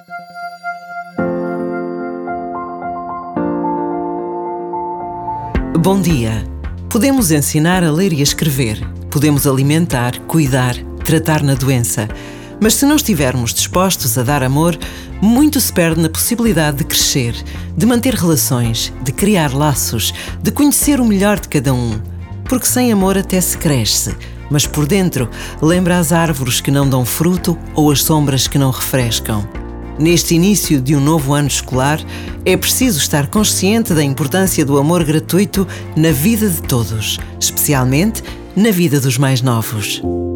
Bom dia. Podemos ensinar a ler e a escrever. Podemos alimentar, cuidar, tratar na doença. Mas se não estivermos dispostos a dar amor, muito se perde na possibilidade de crescer, de manter relações, de criar laços, de conhecer o melhor de cada um. Porque sem amor até se cresce, mas por dentro lembra as árvores que não dão fruto ou as sombras que não refrescam. Neste início de um novo ano escolar, é preciso estar consciente da importância do amor gratuito na vida de todos, especialmente na vida dos mais novos.